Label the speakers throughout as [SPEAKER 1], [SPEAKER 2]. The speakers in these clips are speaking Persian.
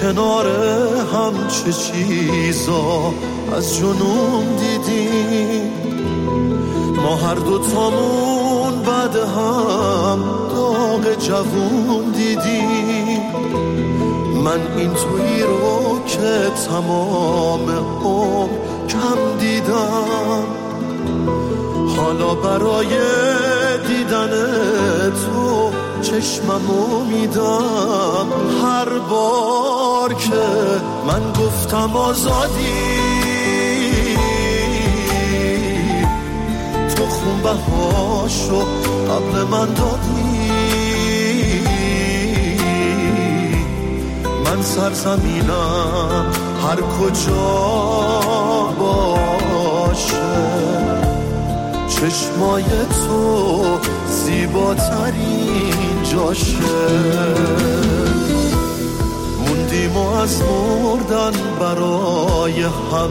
[SPEAKER 1] کنار هم چه چیزا از جنون دیدیم. ما هر دوتامون بعد هم داغ جوون دیدیم. من این تویی رو که تمام عمر کم دیدم، حالا برای دیدن تو چشممو میدم. هر بار که من گفتم آزادی، تو خونبهاشو قبل من دادی. من سرزمینم هر کجا باشه، چشمای تو زیباترین جاشه. موندیم و از مردن برای هم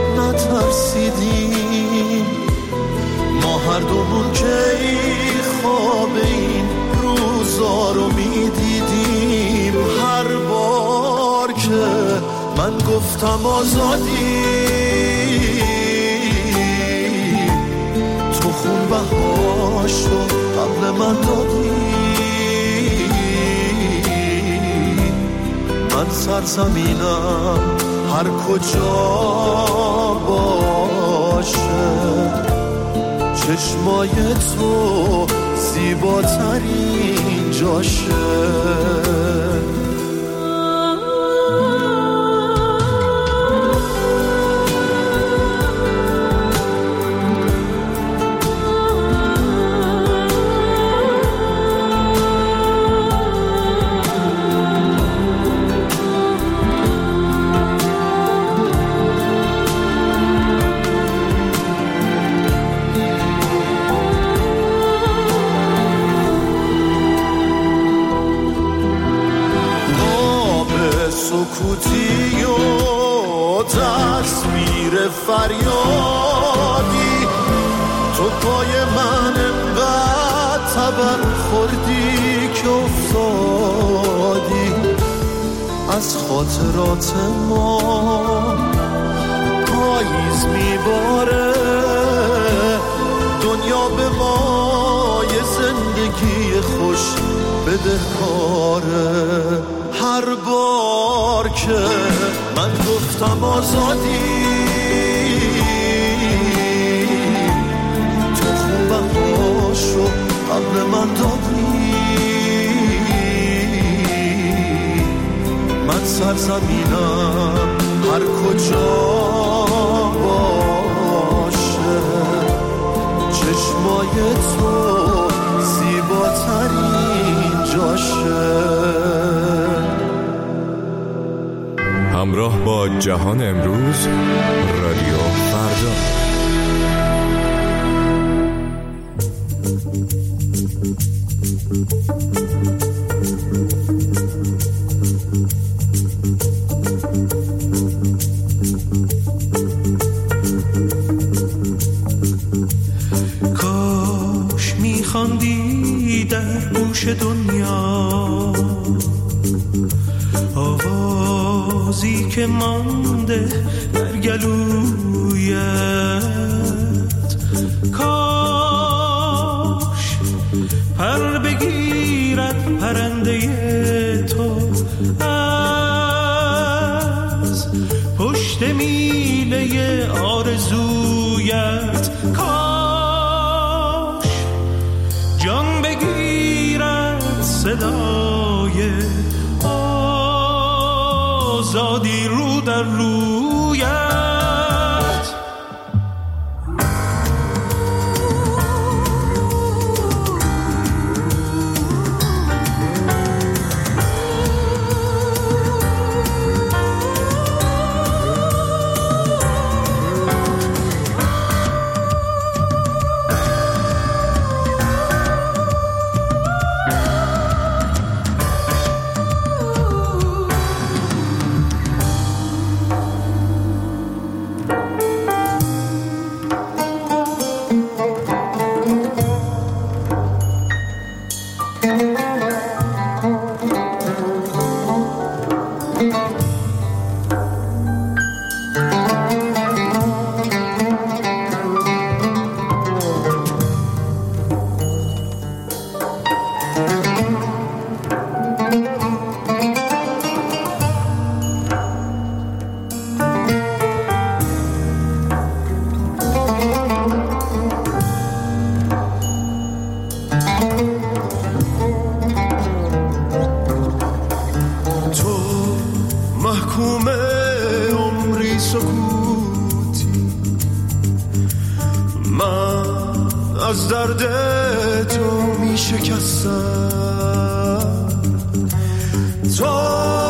[SPEAKER 1] نترسیدیم. ما هر دومون که خواب این روزا رو میدیدیم. هر بار که من گفتم آزادی، تو خونبهاشو قبل من دادی. من سرزمینم هر کجا باشه، چشمای تو زیباترین جاشه. سکوتی و تصویر فریادی، تو پای من انقدر تبر خوردی که افتادی. از خاطرات ما پاییز میباره، دنیا به ما یه زندگی خوش بدهکاره. هر بار که من گفتم آزادی، تو خونبهاشو قبل من دادی. من سرزمینم هر کجا باشه، چشمای تو زیباترین جاشه.
[SPEAKER 2] همراه با جهان امروز، رادیو فردا.
[SPEAKER 3] کاش میخواندی در گوش دنیا آوازی که مانده در گلویت. کاش پر بگیرد پرنده تو از پشت میله آرزویت. کاش جان بگیرد صدای آزادی رو در رویت.
[SPEAKER 1] از درد تو می شکستم، تو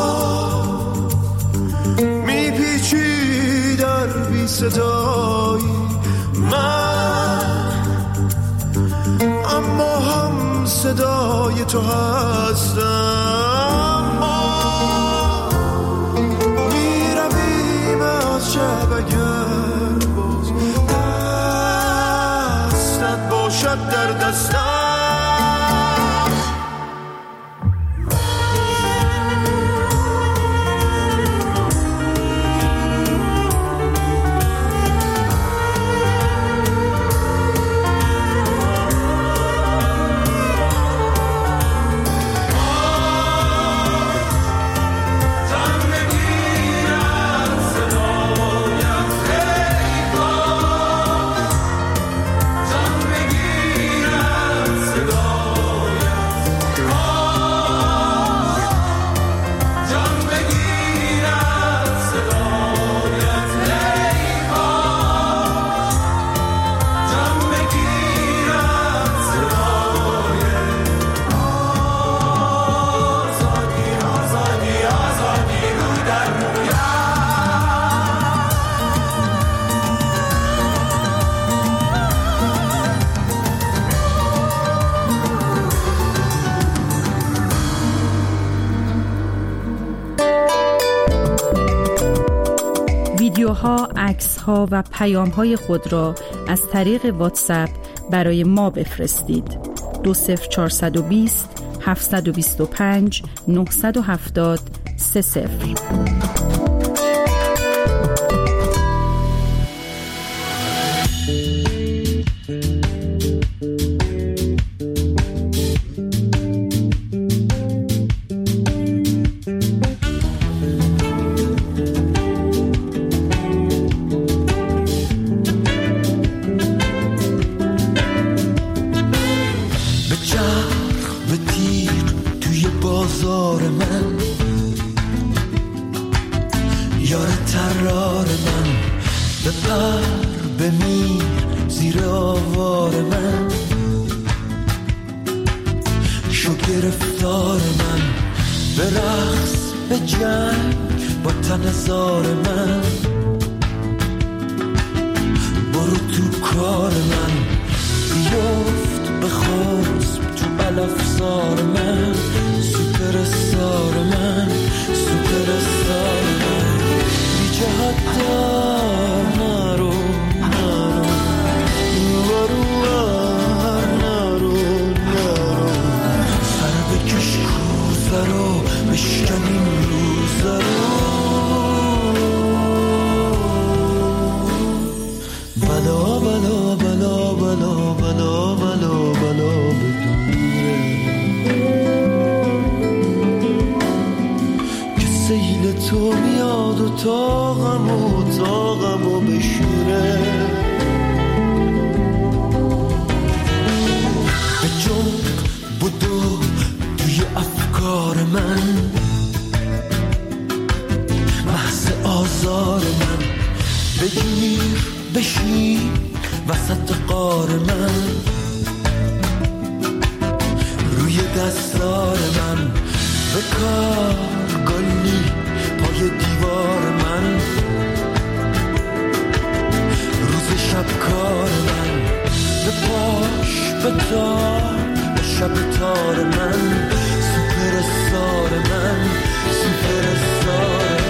[SPEAKER 1] می پیچی در بی صدایی من، اما هم صدای تو هستم. ما می رویم از شب اگر باز دستت باشد در دستم.
[SPEAKER 4] ویدیوها، عکس‌ها و پیام‌های خود را از طریق واتساپ برای ما بفرستید. 20420 725 970 30.
[SPEAKER 1] بازار من، یار ترار من، بپر بمیر زیر آوار من، شو گرفتار من، به رقص به جنگ با تن زار من، برو تو کار من، بیفت بخوزم تو علفزار من، سوپرستار من، سوپرستار من، بی جهت دار نرو نرو برو نرو نرو، سر بکش کوزه رو بشکن این روزه رو، بلا بلا بلا بلا بلا بلا بلا بدونه که سیل تو میاد و طاقمو بشوره، به جنب بدو توی افکار من، محض آزار من، بگیر بشین وسط قار من، روی دستار من، به کار گلی پای دیوار من، روز شب کار من، به پاش به تار به شب تار من، سوپرستار من، سوپرستار من.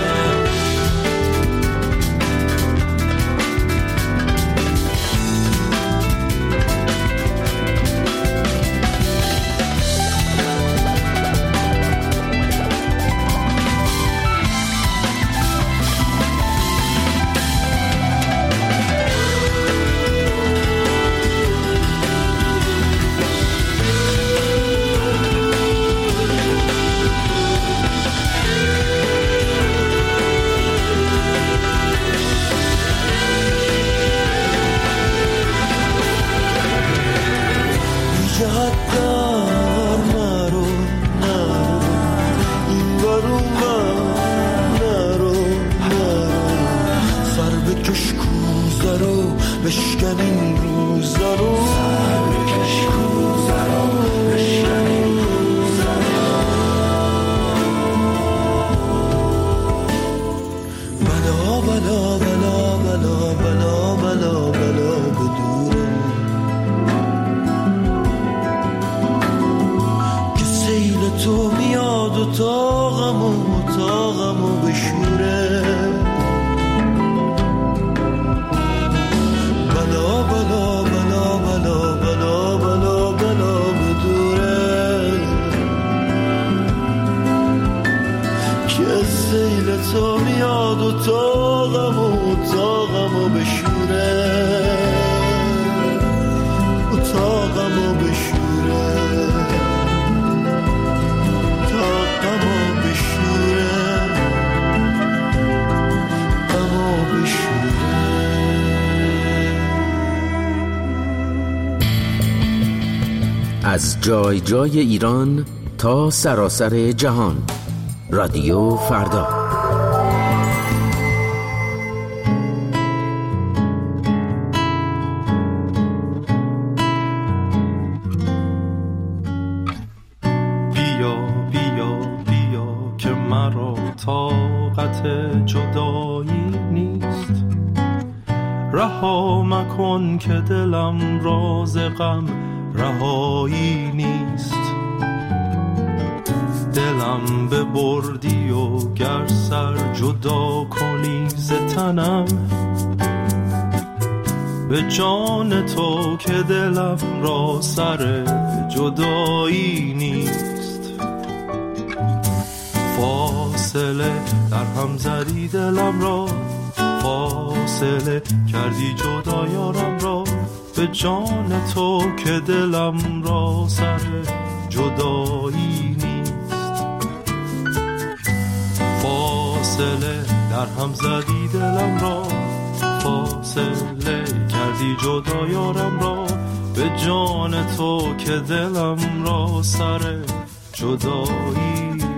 [SPEAKER 1] اتاقمو بشوره، اتاقمو بشوره، اتاقمو بشوره، اتاقمو بشوره.
[SPEAKER 5] از جای جای ایران تا سراسر جهان، رادیو فردا.
[SPEAKER 3] بیا بیا بیا که مرا طاقت جدایی نیست، رها مکن که دلم راز غم رهایی نیست. دلم ببردی و گر سر جدا کنی ز تنم، به جان تو که دلم را سر جدایی نیست. فاصله در هم زدی دلم را، فاصله کردی جدا یارم را، به جان تو که دلم را سر جدایی نیست. فاصله در هم زدی دلم را، فاصله کردی جدا یارم را، به جان تو که دلم را سر جدایی نیست.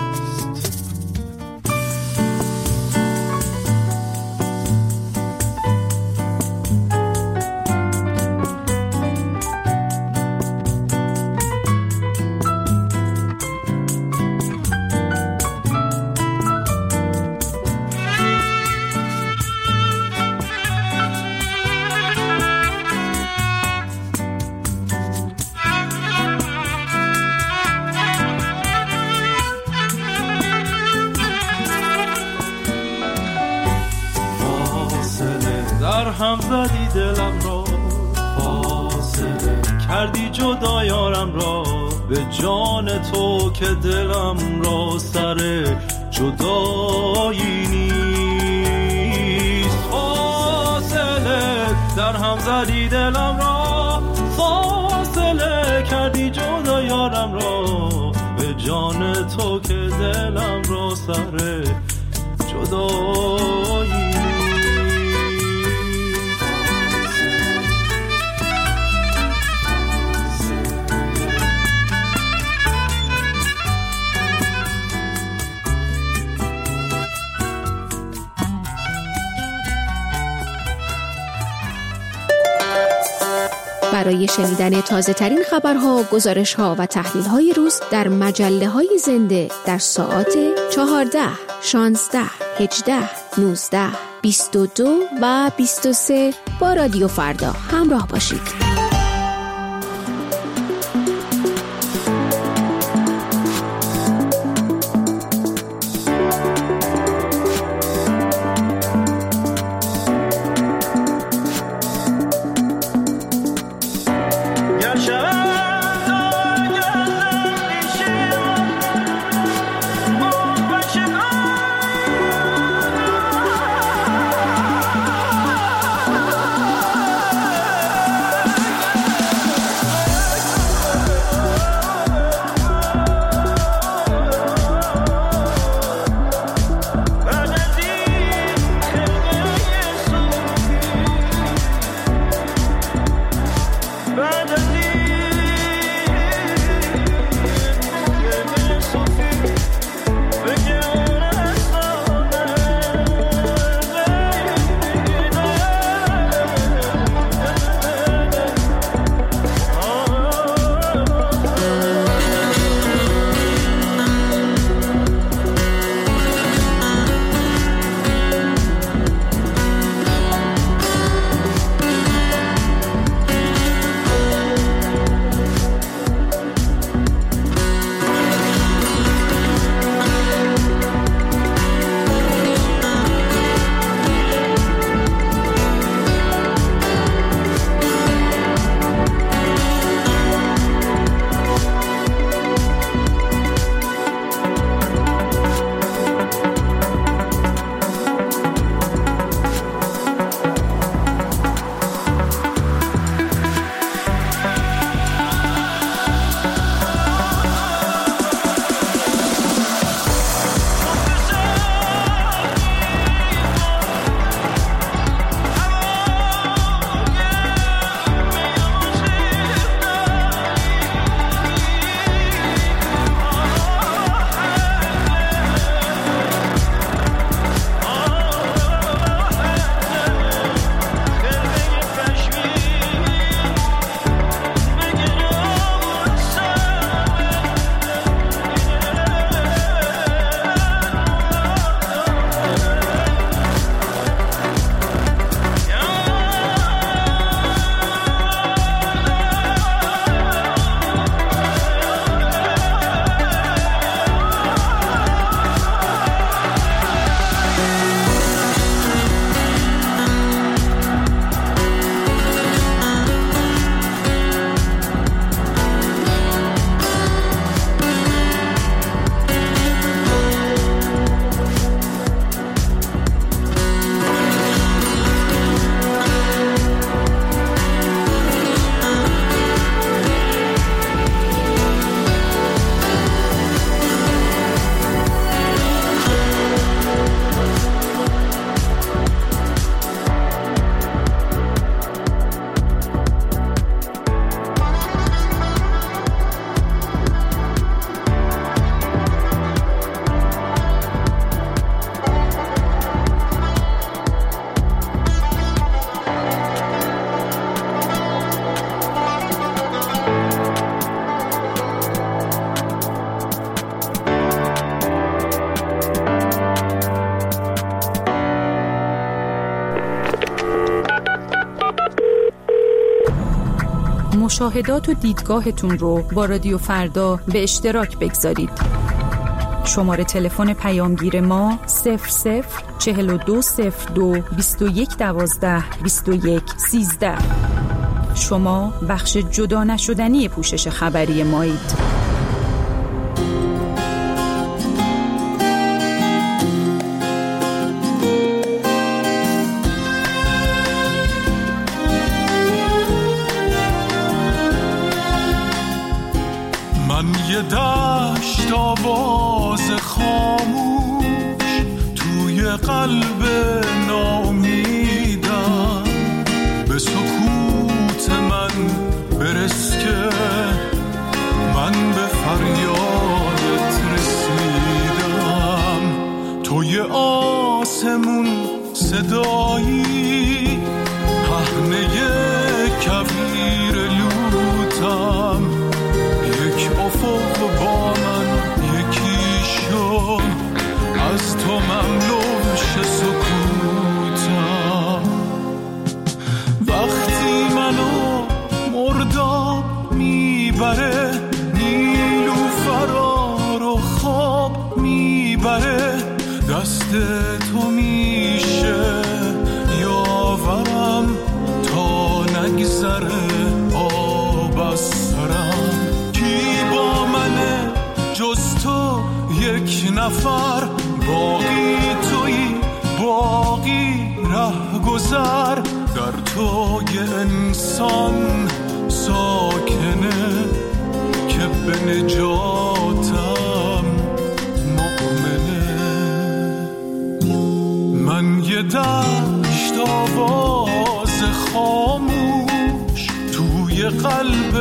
[SPEAKER 3] هم زدی دلم را، فاصله کردی جدا یارم را، به جان تو که دلم را سر جدایی نیست. فاصله در هم زدی دلم را، فاصله کردی جدا یارم را، به جان تو که دلم را سر جدایی.
[SPEAKER 6] برای شنیدن تازه ترین خبرها، گزارش‌ها و تحلیل‌های روز در مجله‌های زنده در ساعات 14، 16، 18، 19، 22 و 23 با رادیو فردا همراه باشید.
[SPEAKER 4] مشاهدات و دیدگاهتون رو با رادیو فردا به اشتراک بگذارید. شماره تلفن پیامگیر ما 004202 2112 2113. شما بخش جدا نشدنی پوشش خبری مایید.
[SPEAKER 3] من یه دشت آواز خاموش توی قلب ناامیدم، به سکوت من برس که من به فریادت رسیدم. توی آسمون صدایی پهنه کویر لوتم، یک افق با من یکی شد، از تو مملوش سکوتم. وقتی منو مرداب میبره، نیلوفرا رو خواب میبره، دست تو میشه یاورم تا نگذره آب از سرم. جز تو یک نفر، باقی تویی باقی ره گذر، در تو یه انسان ساکنه که به نجاتم مؤمنه. من یه دشت آواز خاموش توی قلب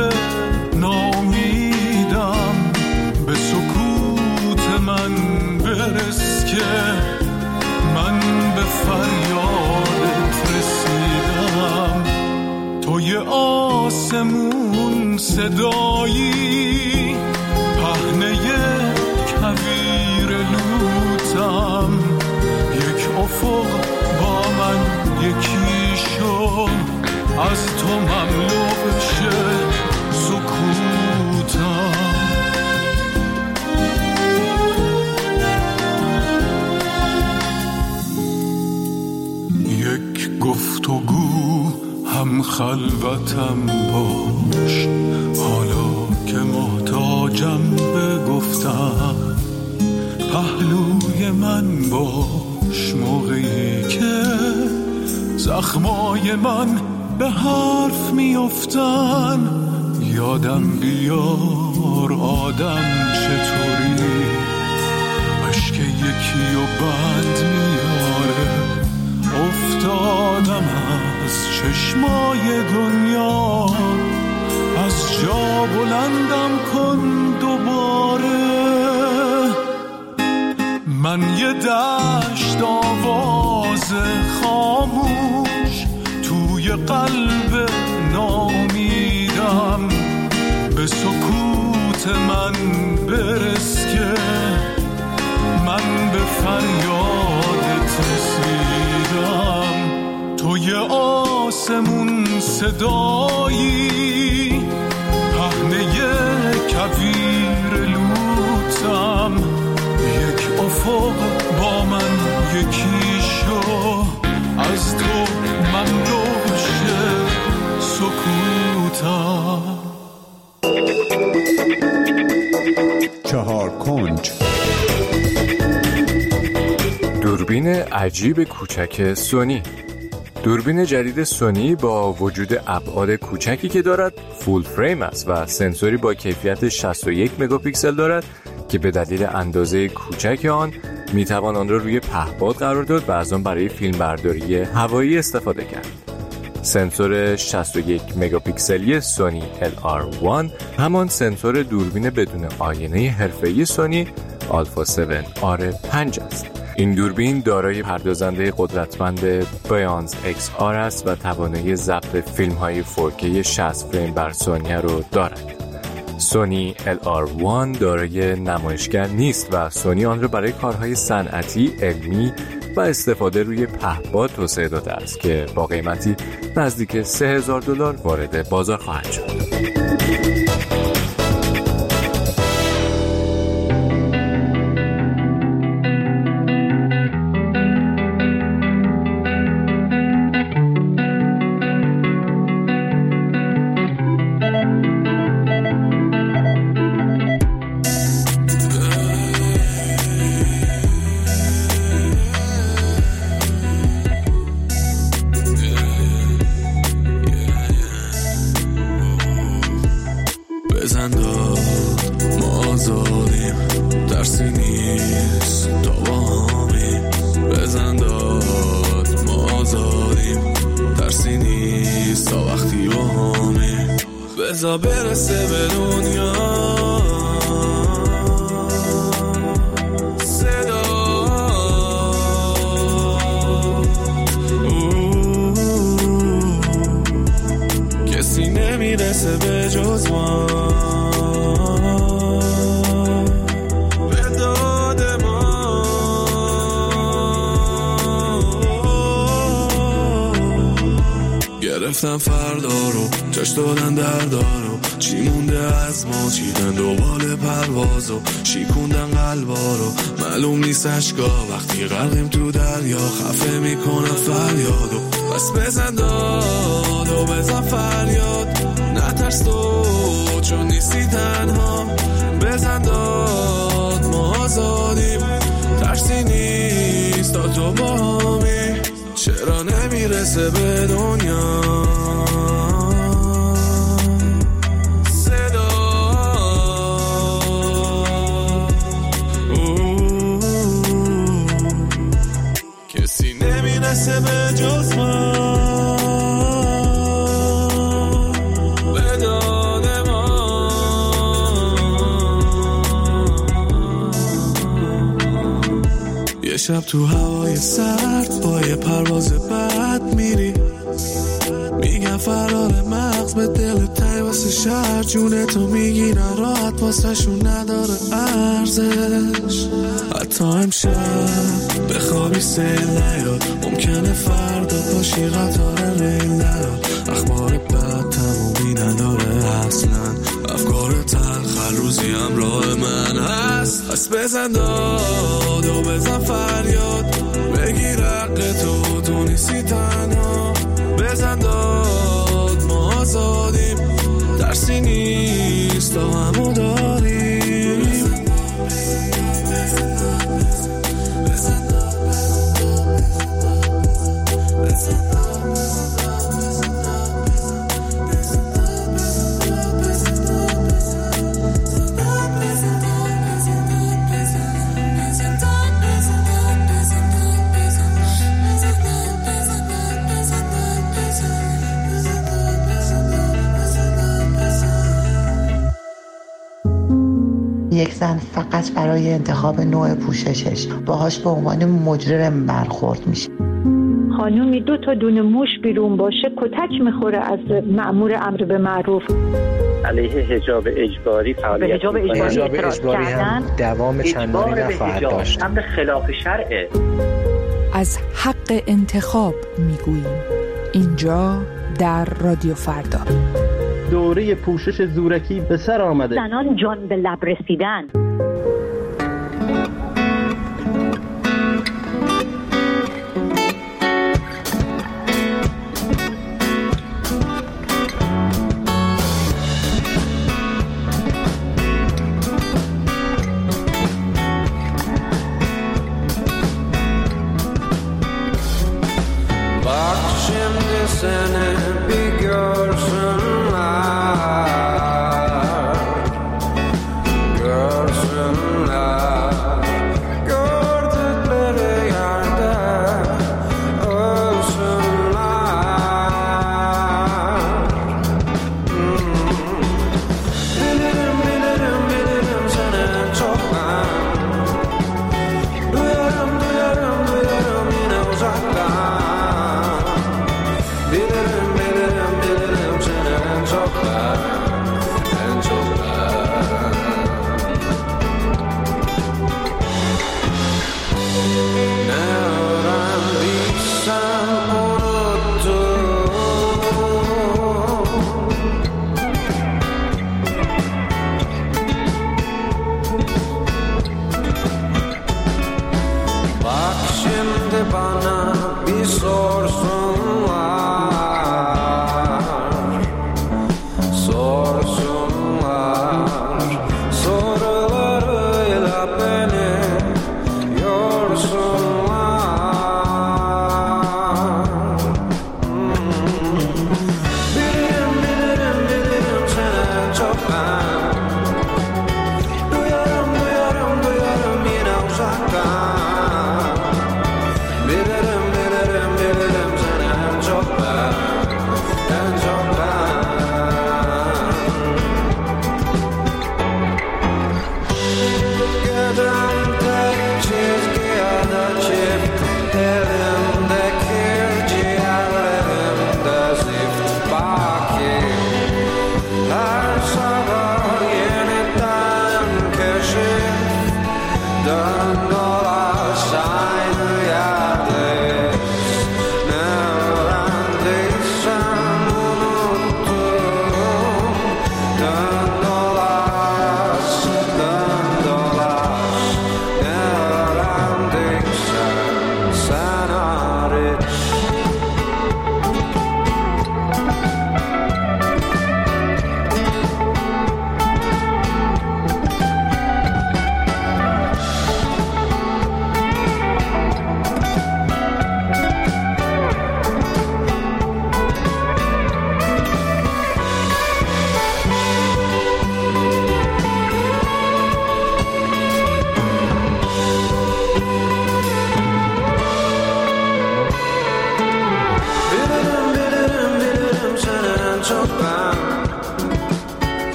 [SPEAKER 3] ناامیدم، به سکوت من برس که من به فریادت رسیدم. توی آسمون صدایی پهنه کویر لوتم، یک افق با من یکی شد، از تو مملو شه سکوتم. گفتگو هم خلوتم باش، حالا که محتاجم به گفتم، پهلوی من باش موقعی که زخمای من به حرف میافتن. یادم بیار آدم چطوری اشک یکی و بند میاره، افتادم از چشمای دنیا، از جا بلندم کن دوباره. من یه دشت آواز خاموش توی قلب ناامیدم، به سکوت من برس که من به فریادت رسیدم. توی آسمون صدایی پهنه کویر لوتم، یک افق با من یکی شو، از تو مملوش سکوتم.
[SPEAKER 2] چهار کنج.
[SPEAKER 7] دوربین عجیب کوچک سونی. دوربین جدید سونی با وجود ابعاد کوچکی که دارد فول فریم است و سنسوری با کیفیت 61 مگاپیکسل دارد که به دلیل اندازه کوچک آن میتوان آن را روی پهپاد قرار داد و از آن برای فیلمبرداری هوایی استفاده کرد. سنسور 61 مگاپیکسلی سونی LR1 همان سنسور دوربین بدون آینه حرفه‌ای سونی آلفا 7R5 است. این دوربین دارای پردازنده قدرتمند بیانز XR است و توانایی ضبط فیلم‌های 4K 60 فریم بر ثانیه را دارد. سونی LR1 دارای نمایشگر نیست و سونی آن را برای کارهای صنعتی، علمی و استفاده روی پهپاد توسعه داده است که با قیمتی نزدیک $3000 وارد بازار خواهد شد.
[SPEAKER 3] بزا برسه به دنیا صدا کسی نمیرسه به جز ما به داد ما گرفتم فردا رو جاش دادن دردارو چی مونده از ما چیدن دوباره پروازو شیکوندن قلبارو معلوم نیست اشکا وقتی غرقیم تو دریا خفه میکنم فریادو بس بزن داد و بزن فریاد نترس تو چون نیستی تنها بزن داد ما آزادیم ترسی نیست تا تو با همی چرا نمیرسه به دنیا نمیرسه به جز ما به داد ما یه شب تو هوای سرد با یه پرواز بد میری میگن فرار مغز به دل تای واسه شهر جونه تو میگیرن راحت واسه شون نداره ارزش حتی امشب بخوابی سیل نیاد ممکنه فردا باشی قطار ریل نیاد اخبار بد تمومی نداره اصلا افکار تلخ روزی همراه من هست پس بزن داد و بزن فریاد بگیر حق تو نیستی تنها بزن داد ما آزادیم ترسی نیست تا همو داریم
[SPEAKER 8] یک زن فقط برای انتخاب نوع پوششش باهاش به عنوان مجرم برخورد میشه.
[SPEAKER 9] خانومی 2 تا دونه موش بیرون باشه کتک میخوره از مأمور امر به معروف.
[SPEAKER 10] علیه حجاب اجباری فعالیت
[SPEAKER 11] حجاب اجباری هم دوام چندانی نخواهد داشت.
[SPEAKER 10] امر خلاف شرعه.
[SPEAKER 4] از حق انتخاب میگوییم اینجا در رادیو فردا.
[SPEAKER 12] دوره پوشش زورکی به سر آمده.
[SPEAKER 9] زنان جان به لب رسیدن.
[SPEAKER 1] Girls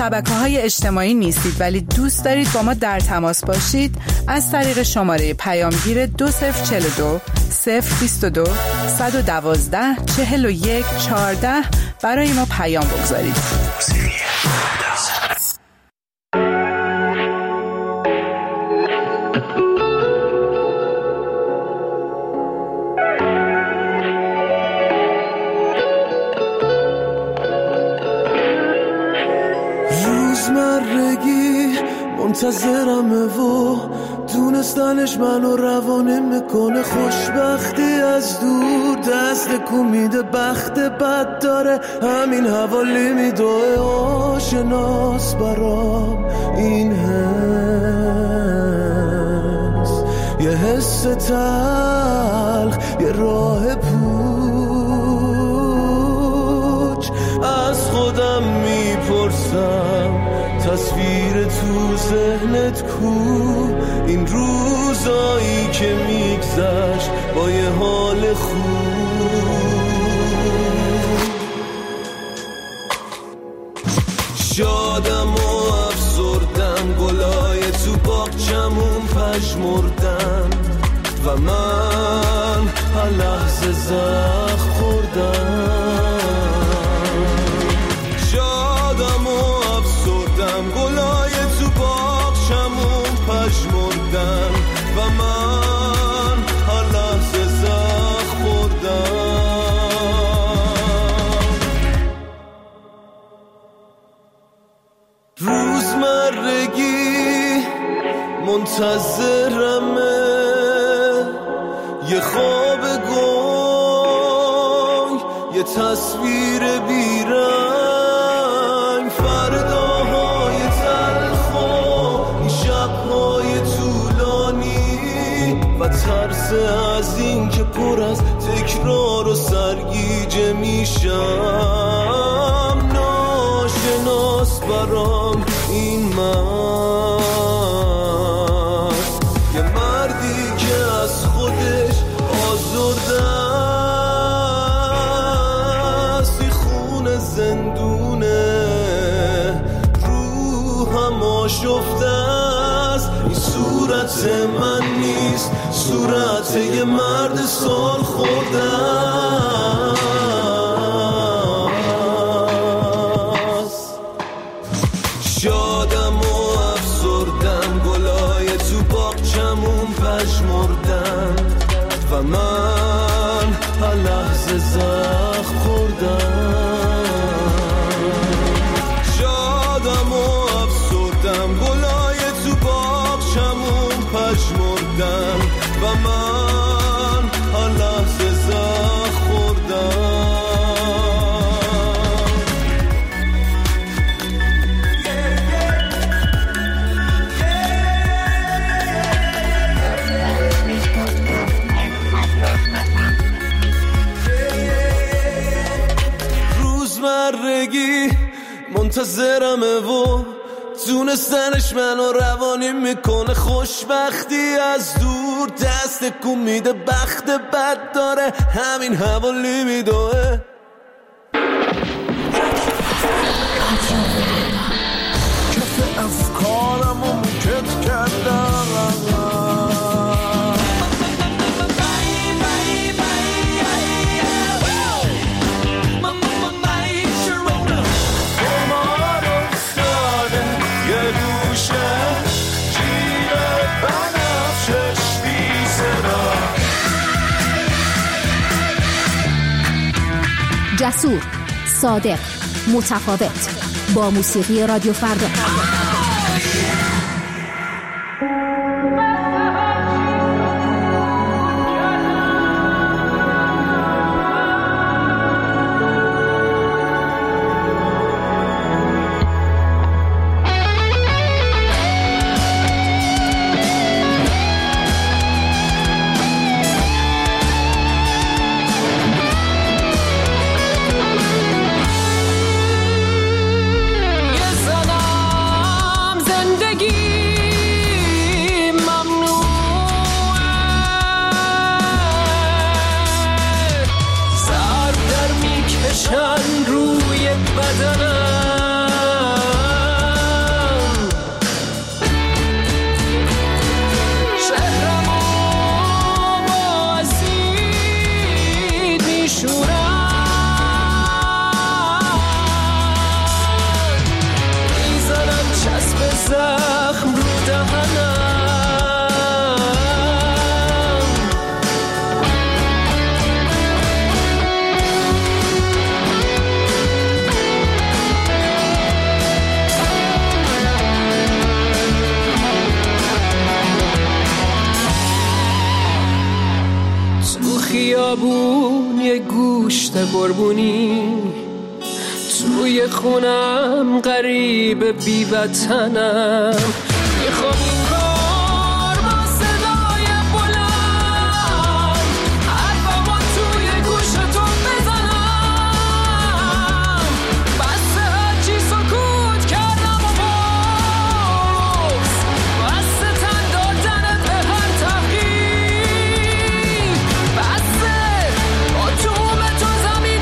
[SPEAKER 13] شبکه‌های اجتماعی نیستید ولی دوست دارید با ما در تماس باشید، از طریق شماره پیامگیر 2042 022 112 41 14 برای ما پیام بگذارید.
[SPEAKER 1] روزمرگی منتظرمه و دونستنش منو روانه میکنه، خوشبختی از دور دست میده، بخت بد داره همین حوالی میدوه، آشناس برام این حس، یه حس تلخ، یه راه پوچ، از خودم میپرسم تصویر تو ذهنت کو، این روزایی که میگذشت با یه حال خوب، شادم و افسردم، گلای تو باغچمون پژمردن و من هر لحظه زخم خوردم، شادم و افسردم، گلای تو باغچمون پژمردن و من هر لحظه زخم خوردم. روزمرگی منتظرمه، یه خواب گنگ، یه تصویر بیرنگ، فرداهای تلخ و این شبهای طولانی و ترس از این که پر از تکرار و سرگیجه میشم، ناشناس برام این مرد، یه مردی که از خودش آزرده است، این خون زندونه، روحم آشفته است، این صورت من نیست، صورت یه مرد سال خورده است. شادم و افسردم، گلای تو باغچمون پژمردن و من هر لحظه زخم خوردم، شادم و افسردم، گلای تو باغچمون پژمردن و من هر لحظه زخم خوردم. روزمرگی منتظرمه و دونستنش منو روانی میکنه، خوشبختی از دور دست کن میده، بخت بد داره همین حوالی میدوه، کف افکارمو کت کردم،
[SPEAKER 6] جسور، صادق، متفاوت، با موسیقی رادیو فردا.
[SPEAKER 14] خیابون یه گوشت قربونی، توی خونم غریب بی وطنم، میخوام این بار با صدای بلند حرفمو توی گوشتون بزنم، بس هرچی سکوت کردم و باز بس تن دادن به هر تحقیق، بس با توم تو زمین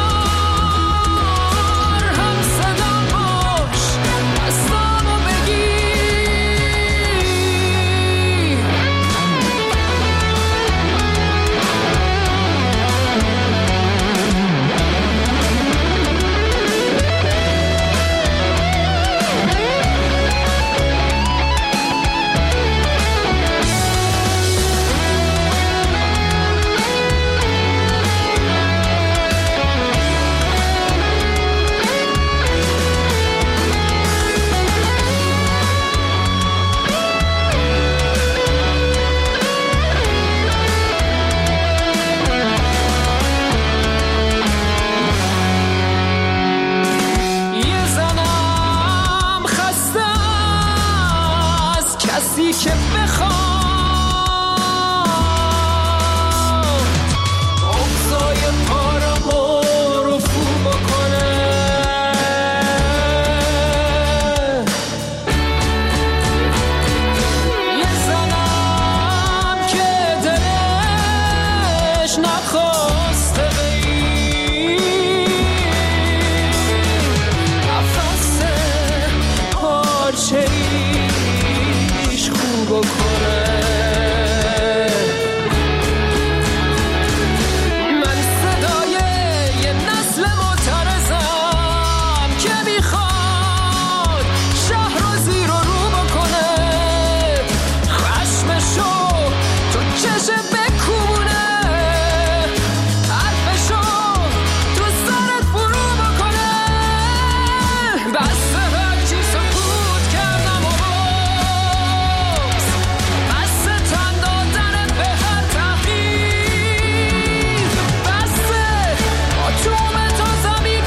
[SPEAKER 14] بذار هم صدام باش دستامو بگیر. یه زنم خسته از کسی که بخواد اقصای پارمو رفو بکنه، یه زنم که دلش نخواسته بگیر نفس پارچه‌ایش خوب کنه. من صدای یه نسل معترضم که میخواد شهر رو زیر و رو بکنه، خشمشو تو چشم بکونه، حرفشو تو سرت فرو بکنه، بس هرچی سکوت کردم و باز بس تن دادنت به هر تحقیق، بس با توم تو زمین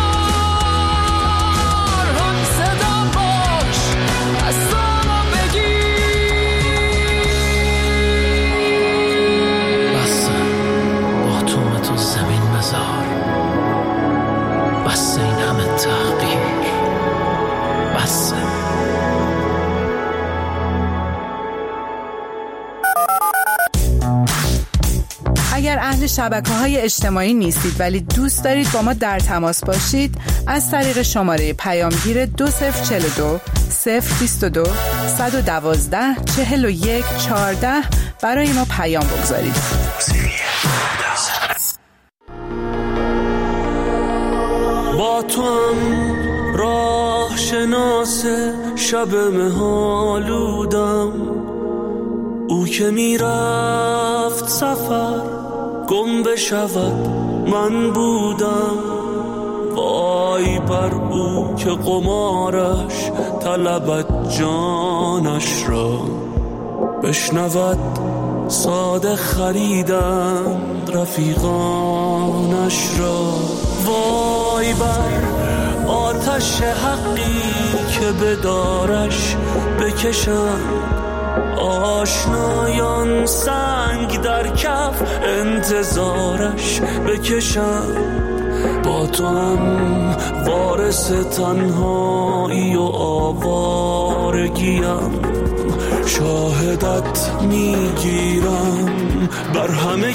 [SPEAKER 14] بذار هم صدا باش دستامو بگیر. بس با توم تو زمین بذار، بس این همه تحقیر، بس.
[SPEAKER 13] اگر اهل شبکه‌های اجتماعی نیستید ولی دوست دارید با ما در تماس باشید، از طریق شماره پیامگیر 2042 022 112 41 14 برای ما پیام بگذارید.
[SPEAKER 1] با تو هم راه شناس شب مهالودم، او که میرفت سفر گم بشود من بودم، وای بر او که قمارش طلبت جانش را، بشنود ساده خریدند رفیقانش را، وای بر آتش حقی که به دارش بکشند آشنایان، سنگ در کف انتظارش بکشند، با تو هم وارث تنهایی و آوارگیم، شاهدت میگیرم بر همه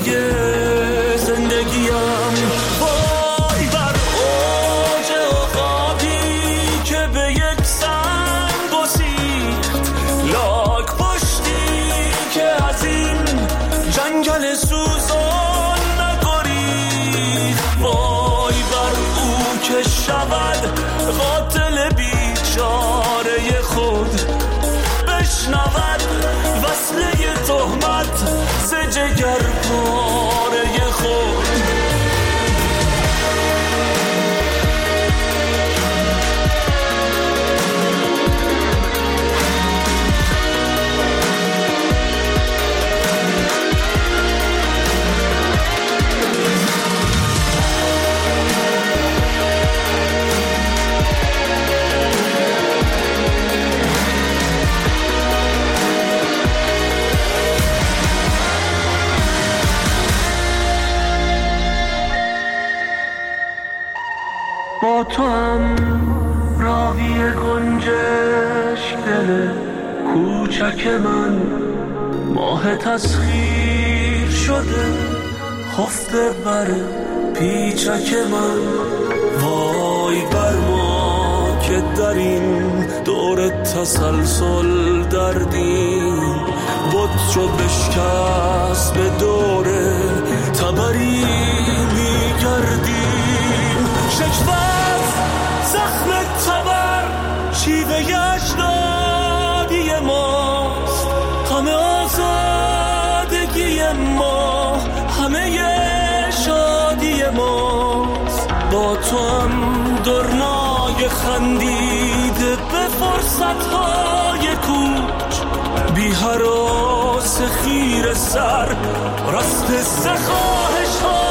[SPEAKER 1] زندگیم، وای بر اوج عقابی که به یک سنگ گسیخت، لاک پشتی که از این جنگل سوزان نگریخت، وای بر او که شود قاتل بیچاره خود، بشنود وصله تهمت ز جگر پاره خود. کوچک من ماه تسخیر شده خفته بر پیچک من. وای بر ما که در این دور تسلسل دردیم بود رو بشکست به دور تبری میگردیم. شکوت زخم تبر شیوه اجدادی ماست، همه آزادگی ما همه شادی ماست. با تو هم درنای خندیده به فرصتهای کوچ بی هراس خیر سر رست سخواهش ها